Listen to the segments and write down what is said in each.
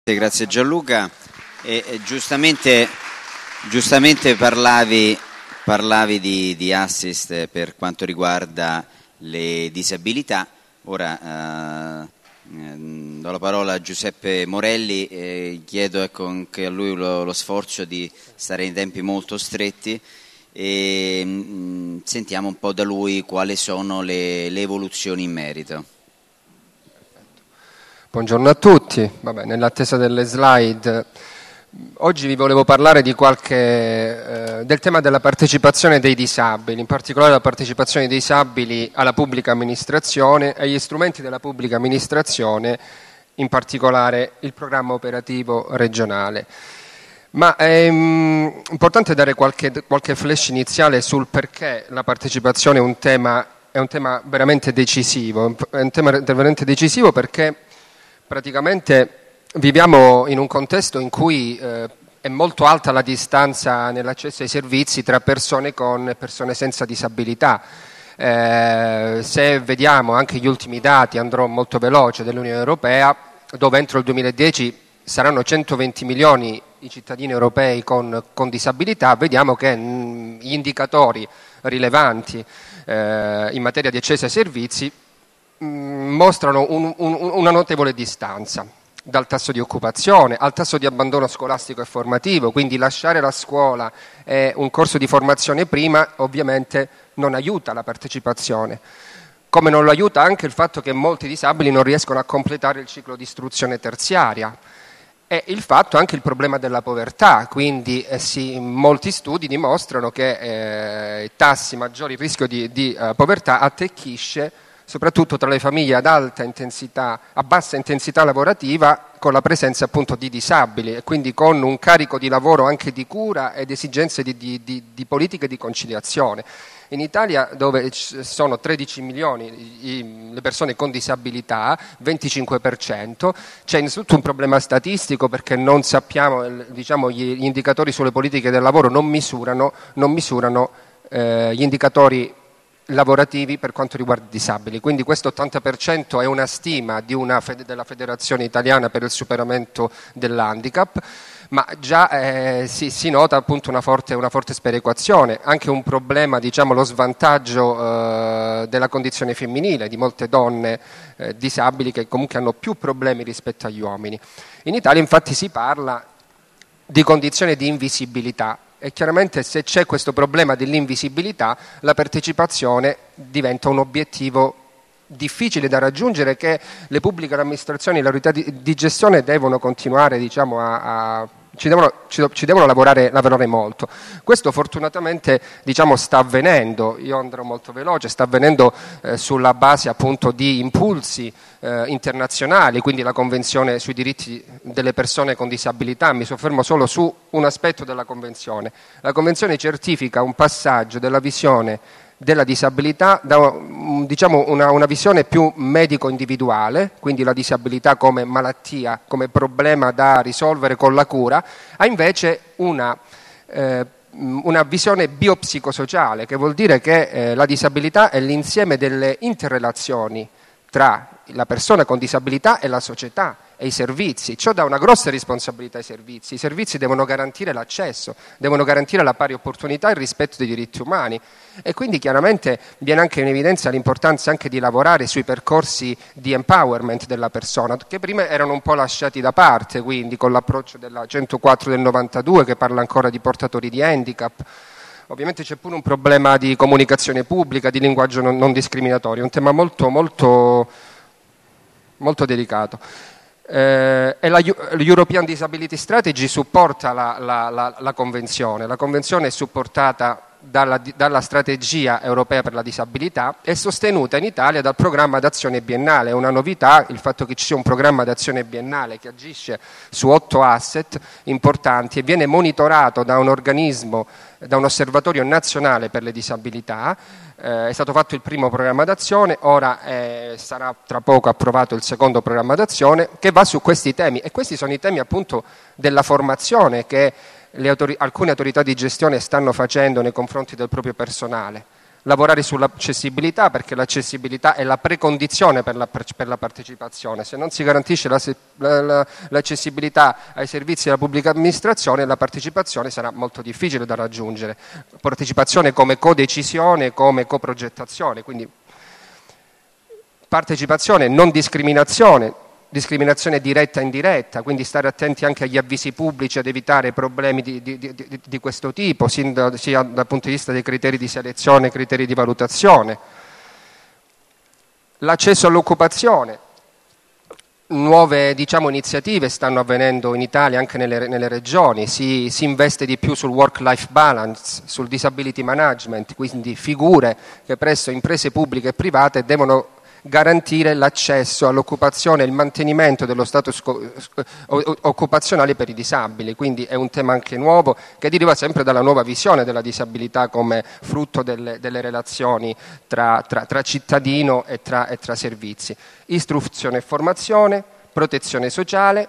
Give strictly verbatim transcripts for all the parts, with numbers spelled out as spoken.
Grazie Gianluca. E, e giustamente, giustamente parlavi, parlavi di, di assist per quanto riguarda le disabilità. Ora eh, do la parola a Giuseppe Morelli e chiedo ecco, anche a lui lo, lo sforzo di stare in tempi molto stretti e mh, sentiamo un po' da lui quali sono le, le evoluzioni in merito. Buongiorno a tutti. Vabbè, nell'attesa delle slide, oggi vi volevo parlare di qualche, eh, del tema della partecipazione dei disabili, in particolare la partecipazione dei disabili alla pubblica amministrazione e agli strumenti della pubblica amministrazione, in particolare il programma operativo regionale. Ma è um, importante dare qualche, qualche flash iniziale sul perché la partecipazione è un tema, è un tema veramente decisivo, è un tema veramente decisivo perché praticamente viviamo in un contesto in cui eh, è molto alta la distanza nell'accesso ai servizi tra persone con e persone senza disabilità. Eh, se vediamo anche gli ultimi dati, andrò molto veloce, dell'Unione Europea, dove entro il duemiladieci saranno centoventi milioni i cittadini europei con, con disabilità, vediamo che mh, gli indicatori rilevanti eh, in materia di accesso ai servizi mostrano un, un, una notevole distanza dal tasso di occupazione al tasso di abbandono scolastico e formativo, quindi lasciare la scuola e un corso di formazione prima ovviamente non aiuta la partecipazione, come non lo aiuta anche il fatto che molti disabili non riescono a completare il ciclo di istruzione terziaria e il fatto anche il problema della povertà, quindi eh, sì, molti studi dimostrano che eh, i tassi maggiori, il rischio di, di uh, povertà attecchisce soprattutto tra le famiglie ad alta intensità, a bassa intensità lavorativa, con la presenza appunto di disabili e quindi con un carico di lavoro anche di cura ed esigenze di, di, di, di politiche di conciliazione. In Italia, dove sono tredici milioni le persone con disabilità, venticinque per cento, c'è innanzitutto un problema statistico perché non sappiamo, diciamo, gli indicatori sulle politiche del lavoro non misurano, non misurano eh, gli indicatori lavorativi per quanto riguarda i disabili, quindi questo ottanta per cento è una stima di una fede, della Federazione Italiana per il superamento dell'handicap, ma già eh, si, si nota appunto una forte, una forte sperequazione, anche un problema, diciamo, lo svantaggio eh, della condizione femminile, di molte donne eh, disabili che comunque hanno più problemi rispetto agli uomini. In Italia infatti si parla di condizione di invisibilità. E chiaramente se c'è questo problema dell'invisibilità, la partecipazione diventa un obiettivo difficile da raggiungere che le pubbliche amministrazioni e le autorità di, di gestione devono continuare, diciamo, a, a ci devono, ci, ci devono lavorare, lavorare molto. Questo fortunatamente, diciamo, sta avvenendo, io andrò molto veloce, sta avvenendo eh, sulla base appunto di impulsi eh, internazionali, quindi la Convenzione sui diritti delle persone con disabilità. Mi soffermo solo su un aspetto della Convenzione. La Convenzione certifica un passaggio della visione della disabilità da, diciamo, una, una visione più medico-individuale, quindi la disabilità come malattia, come problema da risolvere con la cura, a invece una, eh, una visione biopsicosociale, che vuol dire che eh, la disabilità è l'insieme delle interrelazioni tra la persona con disabilità e la società e i servizi. Ciò dà una grossa responsabilità ai servizi. I servizi devono garantire l'accesso, devono garantire la pari opportunità e il rispetto dei diritti umani e quindi chiaramente viene anche in evidenza l'importanza anche di lavorare sui percorsi di empowerment della persona, che prima erano un po' lasciati da parte, quindi con l'approccio della centoquattro del novantadue che parla ancora di portatori di handicap. Ovviamente c'è pure un problema di comunicazione pubblica, di linguaggio non, non discriminatorio, un tema molto, molto, molto delicato. Eh, e la European Disability Strategy supporta la, la, la, la Convenzione. La Convenzione è supportata dalla, dalla strategia europea per la disabilità e sostenuta in Italia dal programma d'azione biennale. È una novità il fatto che ci sia un programma d'azione biennale che agisce su otto asset importanti e viene monitorato da un organismo, da un osservatorio nazionale per le disabilità. Eh, è stato fatto il primo programma d'azione, ora eh, sarà tra poco approvato il secondo programma d'azione che va su questi temi e questi sono i temi appunto della formazione che le autori- alcune autorità di gestione stanno facendo nei confronti del proprio personale. lavorare sull'accessibilità, perché l'accessibilità è la precondizione per la, per la partecipazione. Se non si garantisce la, la, l'accessibilità ai servizi della pubblica amministrazione, la partecipazione sarà molto difficile da raggiungere. Partecipazione come codecisione, come coprogettazione, quindi partecipazione, non discriminazione, discriminazione diretta e indiretta, quindi stare attenti anche agli avvisi pubblici ad evitare problemi di, di, di, di questo tipo, sia, sia dal punto di vista dei criteri di selezione, criteri di valutazione. L'accesso all'occupazione, nuove diciamo, iniziative stanno avvenendo in Italia anche nelle, nelle regioni, si, si investe di più sul work-life balance, sul disability management, quindi figure che presso imprese pubbliche e private devono garantire l'accesso all'occupazione e il mantenimento dello status occupazionale per i disabili, quindi è un tema anche nuovo che deriva sempre dalla nuova visione della disabilità come frutto delle, delle relazioni tra, tra, tra cittadino e tra, e tra servizi. Istruzione e formazione, protezione sociale,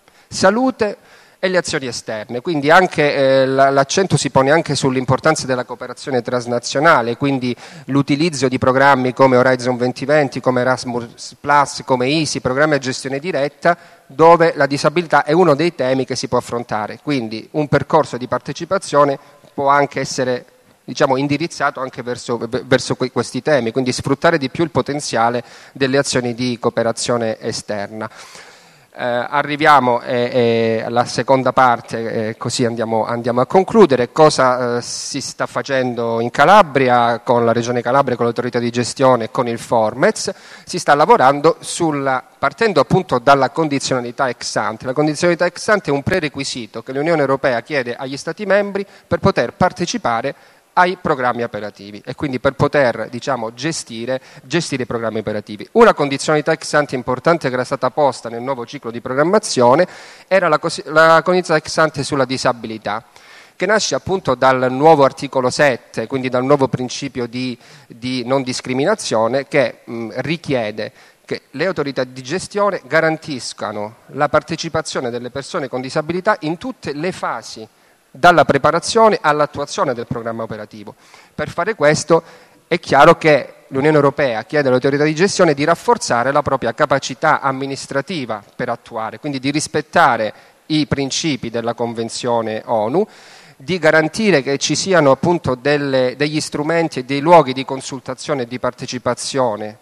salute e le azioni esterne, quindi anche eh, l'accento si pone anche sull'importanza della cooperazione transnazionale, quindi l'utilizzo di programmi come Horizon duemilaventi, come Erasmus Plus, come Easy, programmi a gestione diretta, dove la disabilità è uno dei temi che si può affrontare, quindi un percorso di partecipazione può anche essere diciamo, indirizzato anche verso, verso questi temi, quindi sfruttare di più il potenziale delle azioni di cooperazione esterna. Eh, arriviamo eh, eh, alla seconda parte, eh, così andiamo, andiamo a concludere. Cosa eh, si sta facendo in Calabria con la Regione Calabria, con l'autorità di gestione e con il Formez? Si sta lavorando sulla, partendo appunto dalla condizionalità ex ante. La condizionalità ex ante è un prerequisito che l'Unione Europea chiede agli Stati membri per poter partecipare ai programmi operativi e quindi per poter diciamo, gestire, gestire i programmi operativi. Una condizionalità ex ante importante che era stata posta nel nuovo ciclo di programmazione era la, la condizionalità ex ante sulla disabilità, che nasce appunto dal nuovo articolo sette, quindi dal nuovo principio di, di non discriminazione che mh, richiede che le autorità di gestione garantiscano la partecipazione delle persone con disabilità in tutte le fasi dalla preparazione all'attuazione del programma operativo. Per fare questo è chiaro che l'Unione Europea chiede alle autorità di gestione di rafforzare la propria capacità amministrativa per attuare, quindi di rispettare i principi della Convenzione ONU, di garantire che ci siano appunto delle, degli strumenti e dei luoghi di consultazione e di partecipazione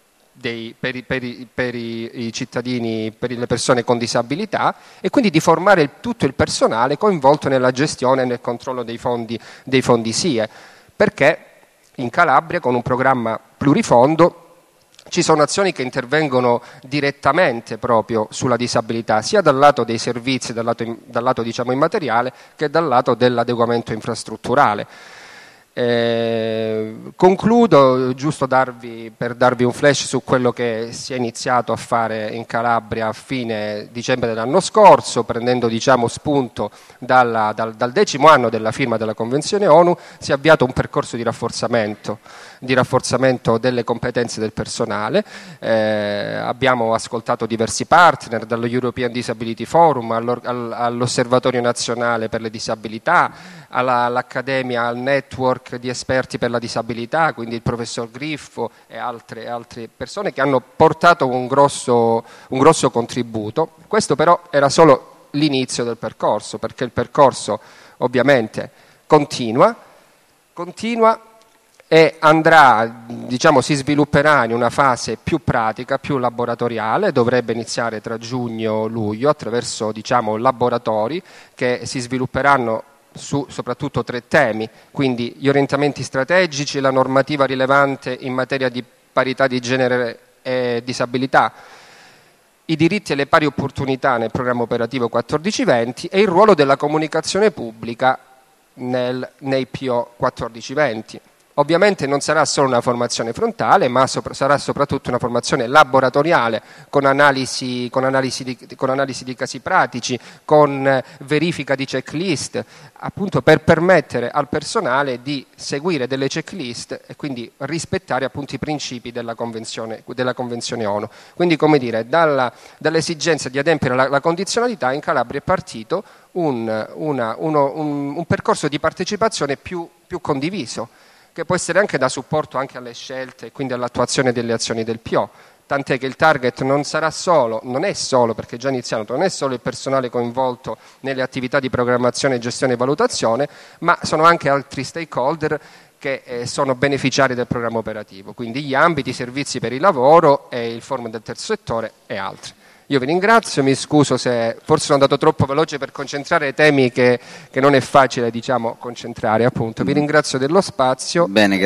Dei, per, i, per, i, per i, i cittadini, per le persone con disabilità e quindi di formare il, tutto il personale coinvolto nella gestione e nel controllo dei fondi, dei fondi S I E, perché in Calabria con un programma plurifondo ci sono azioni che intervengono direttamente proprio sulla disabilità, sia dal lato dei servizi, dal lato, dal lato diciamo immateriale, che dal lato dell'adeguamento infrastrutturale. Eh, concludo giusto darvi, per darvi un flash su quello che si è iniziato a fare in Calabria a fine dicembre dell'anno scorso, prendendo diciamo, spunto dalla, dal, dal decimo anno della firma della Convenzione ONU. Si è avviato un percorso di rafforzamento, di rafforzamento delle competenze del personale. Eh, abbiamo ascoltato diversi partner, dallo European Disability Forum all'Osservatorio Nazionale per le Disabilità, alla, all'Accademia, al network di esperti per la disabilità, quindi il professor Griffo e altre, altre persone che hanno portato un grosso, un grosso contributo. Questo però era solo l'inizio del percorso, perché il percorso ovviamente continua, continua e andrà, diciamo, si svilupperà in una fase più pratica, più laboratoriale, dovrebbe iniziare tra giugno e luglio attraverso diciamo, laboratori che si svilupperanno su soprattutto tre temi, quindi gli orientamenti strategici, la normativa rilevante in materia di parità di genere e disabilità, i diritti e le pari opportunità nel programma operativo quattordici venti e il ruolo della comunicazione pubblica nel, nei P O quattordici venti. Ovviamente non sarà solo una formazione frontale, ma sopra, sarà soprattutto una formazione laboratoriale con analisi, con, analisi di, con analisi di casi pratici, con verifica di checklist, appunto per permettere al personale di seguire delle checklist e quindi rispettare appunto i principi della Convenzione, della Convenzione ONU. Quindi, come dire, dalla, dall'esigenza di adempiere alla, alla condizionalità in Calabria è partito un, una, uno, un, un percorso di partecipazione più, più condiviso, che può essere anche da supporto anche alle scelte e quindi all'attuazione delle azioni del P O. Tant'è che il target non sarà solo, non è solo, perché già iniziato, non è solo il personale coinvolto nelle attività di programmazione, gestione e valutazione, ma sono anche altri stakeholder che eh, sono beneficiari del programma operativo, quindi gli ambiti, i servizi per il lavoro e il forum del terzo settore e altri. Io vi ringrazio, mi scuso se forse sono andato troppo veloce per concentrare temi che, che non è facile, diciamo, concentrare, appunto. Vi ringrazio dello spazio. Bene,